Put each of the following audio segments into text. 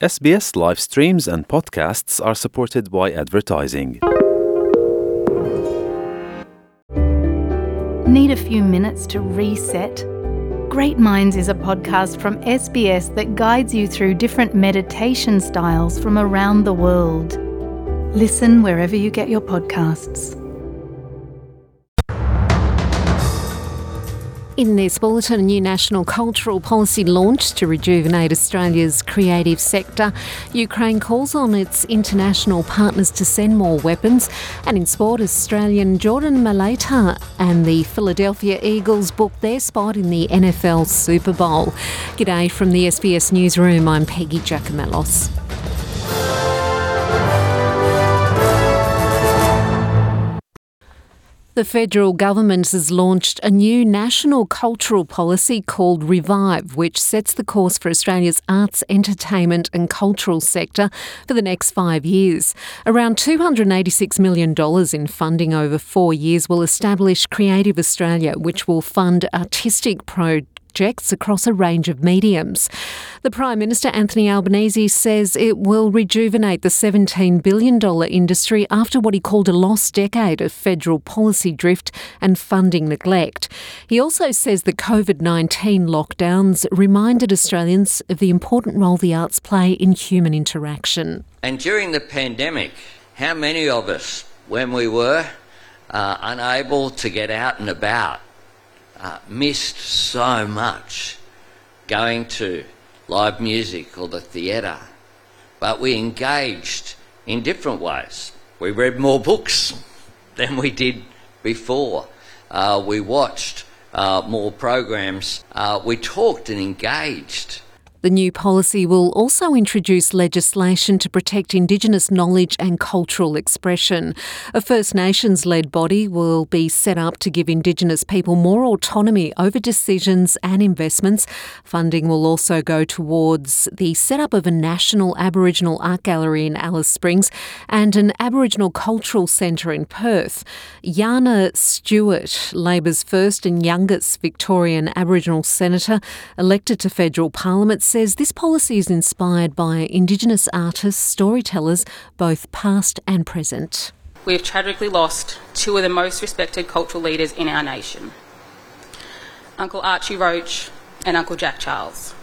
SBS live streams and podcasts are supported by advertising. Need a few minutes to reset? Great Minds is a podcast from SBS that guides you through different meditation styles from around the world. Listen wherever you get your podcasts. In this bulletin, a new national cultural policy launched to rejuvenate Australia's creative sector. Ukraine calls on its international partners to send more weapons. And in sport, Australian Jordan Mailata and the Philadelphia Eagles booked their spot in the NFL Super Bowl. G'day from the SBS Newsroom, I'm Peggy Giacomellos. The federal government has launched a new national cultural policy called Revive, which sets the course for Australia's arts, entertainment and cultural sector for the next 5 years. Around $286 million in funding over 4 years will establish Creative Australia, which will fund artistic projects across a range of mediums. The Prime Minister, Anthony Albanese, says it will rejuvenate the $17 billion industry after what he called a lost decade of federal policy drift and funding neglect. He also says the COVID-19 lockdowns reminded Australians of the important role the arts play in human interaction. And during the pandemic, how many of us, when we were unable to get out and about, missed so much going to live music or the theatre, but we engaged in different ways. We read more books than we did before. We watched more programs. We talked and engaged. The new policy will also introduce legislation to protect Indigenous knowledge and cultural expression. A First Nations-led body will be set up to give Indigenous people more autonomy over decisions and investments. Funding will also go towards the setup of a national Aboriginal art gallery in Alice Springs and an Aboriginal cultural centre in Perth. Yana Stewart, Labor's first and youngest Victorian Aboriginal senator elected to federal parliament, says this policy is inspired by Indigenous artists, storytellers, both past and present. We have tragically lost two of the most respected cultural leaders in our nation, Uncle Archie Roach and Uncle Jack Charles.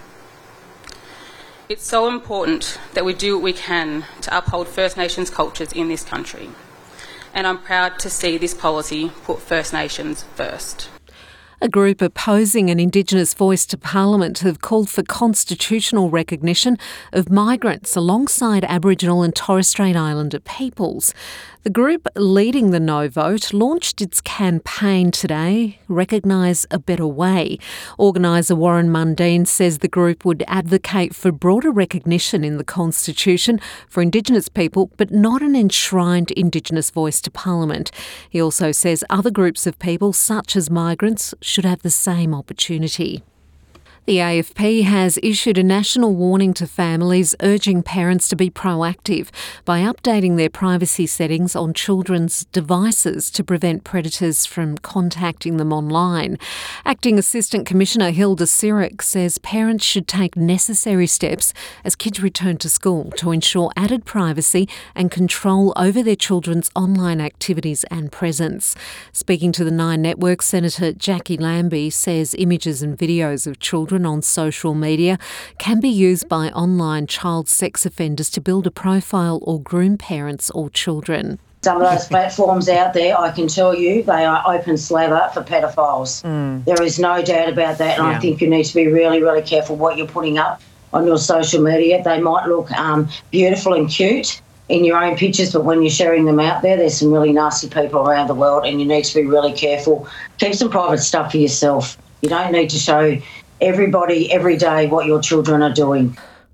It's so important that we do what we can to uphold First Nations cultures in this country, and I'm proud to see this policy put First Nations first. A group opposing an Indigenous voice to Parliament have called for constitutional recognition of migrants alongside Aboriginal and Torres Strait Islander peoples. The group leading the no vote launched its campaign today, Recognise a Better Way. Organiser Warren Mundine says the group would advocate for broader recognition in the Constitution for Indigenous people, but not an enshrined Indigenous voice to Parliament. He also says other groups of people, such as migrants, should have the same opportunity. The AFP has issued a national warning to families urging parents to be proactive by updating their privacy settings on children's devices to prevent predators from contacting them online. Acting Assistant Commissioner Hilda Sirak says parents should take necessary steps as kids return to school to ensure added privacy and control over their children's online activities and presence. Speaking to the Nine Network, Senator Jackie Lambie says images and videos of children on social media can be used by online child sex offenders to build a profile or groom parents or children. Some of those platforms out there, I can tell you, they are open slather for pedophiles. There is no doubt about that, and I think you need to be really, really careful what you're putting up on your social media. They might look beautiful and cute in your own pictures, but when you're sharing them out there, there's some really nasty people around the world, and you need to be really careful. Keep some private stuff for yourself. You don't need to show everybody every day what your children are doing.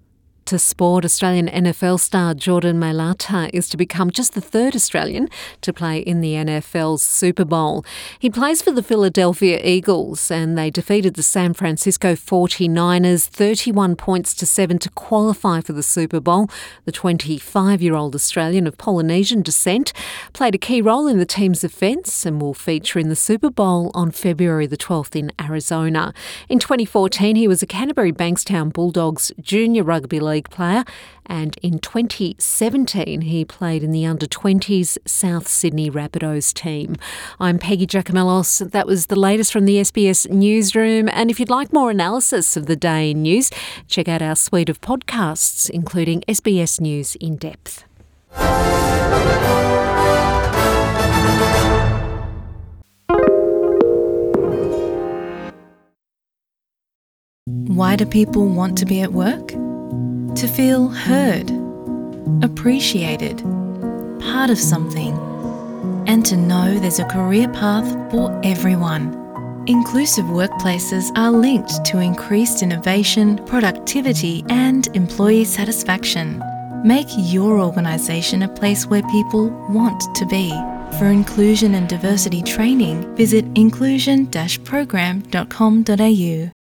To sport, Australian NFL star Jordan Mailata is to become just the third Australian to play in the NFL's Super Bowl. He plays for the Philadelphia Eagles and they defeated the San Francisco 49ers 31 points to 7 to qualify for the Super Bowl. The 25-year-old Australian of Polynesian descent played a key role in the team's offence and will feature in the Super Bowl on February the 12th in Arizona. In 2014, he was a Canterbury Bankstown Bulldogs junior rugby league League player, and in 2017 he played in the under-20s South Sydney Rabbitohs team. I'm Peggy Giacomellos. That was the latest from the SBS Newsroom, and if you'd like more analysis of the day in news, check out our suite of podcasts, including SBS News In Depth. Why do people want to be at work? To feel heard, appreciated, part of something, and to know there's a career path for everyone. Inclusive workplaces are linked to increased innovation, productivity, and employee satisfaction. Make your organisation a place where people want to be. For inclusion and diversity training, visit inclusion-program.com.au.